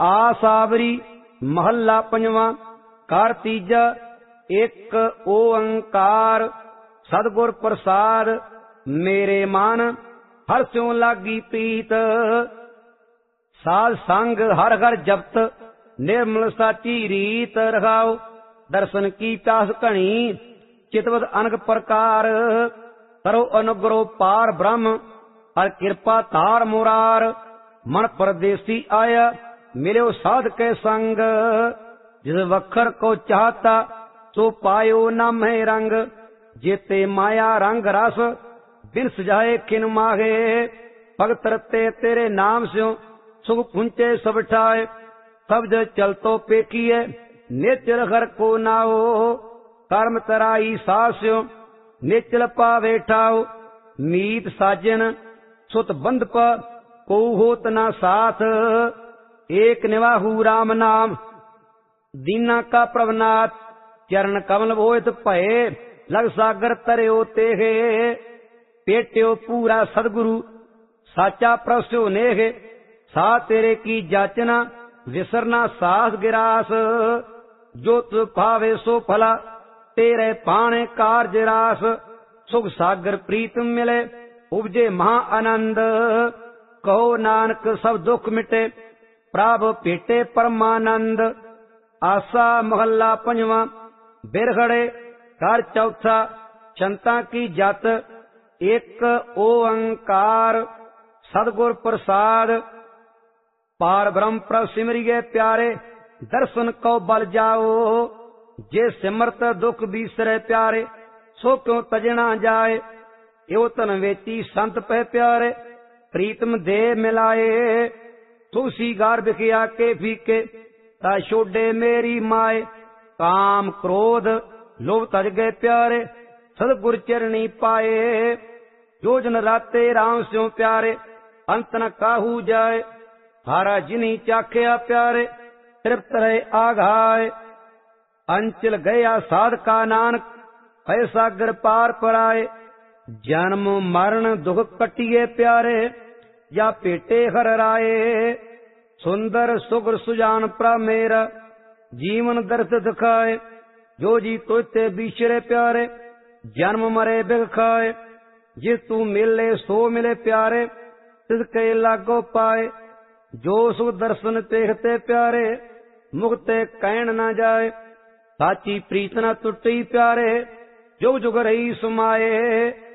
आसावरी महला पंजवा। कार तीजा एक ओंकार सतगुर प्रसाद मेरे मन हर स्यों लागी प्रीत। साध संग हर हर जपत निर्मल साची रीत रखाओ। दर्शन की प्यास घनी चितवत अनक प्रकार। करो अनुग्रह पार ब्रह्म हर कृपा तार मुरार। मन परदेसी आया मिलो साध के संग। जिस वखर को चाहता सो पायो न मैं रंग। जेते माया रंग रस बिन सजाए किन माहे। भगत रते तेरे नाम स्यों सुख पुंचे सब ठाए। शब्द चलतो पेखिए नेचर हर को नाओ। कर्म तराई सास्यो नेचल पावे ठाओ। मीत साजन सुत बंध पर को होत न साथ। एक निवाहु राम नाम दीना का प्रभनाथ। चरण कमल भोत भये लग सागर तरयो तेहे। पेट्यो पूरा सदगुरु साचा प्रस्यो नेह। सा तेरे की जाचना विसरना सास गिरास। जो तु भावे सो फला तेरे पाने कार्ज रास। सुख सागर प्रीत मिले उपजे महा आनंद। कहो नानक सब दुख मिटे प्राप भेटे परमानंद। आसा महला पंजवा। बिरखड़े घर चौथा चंता की जत। एक ओंकार सतगुर प्रसाद। पार ब्रह्म प्रभ सिमरिए प्यारे दर्शन को बल जाओ। जे सिमरत दुख बीसरे प्यारे सो क्यों तजना जाए। यो तन वेची संत पह प्यारे प्रीतम दे मिलाए। तुलसी गार बिखिया के फीके ता छोड़े मेरी माए। काम क्रोध लोभ तज गए प्यारे सतगुर चरणी पाए। जो जन राते राम स्यों प्यारे अंत न काहू जाए। हारा जिनी चाख्या प्यारे तृप्त रहे आघाए। अंचल गया साध का नानक भय सागर पार पराए। जन्म मरण दुख कटिए प्यारे या पेटे हर राए। सुंदर सुगर सुजान प्रा मेरा जीवन दर्द दिखाए। जो जी तोते बिछड़े प्यारे जन्म मरे बिग खाए। जिस तू मिले सो मिले प्यारे तिसके लागो पाए। जो सुख दर्शन देखते प्यारे मुक्ते कहन न जाए। साची प्रीत न टुटी प्यारे जुग जुग रही सुमाए।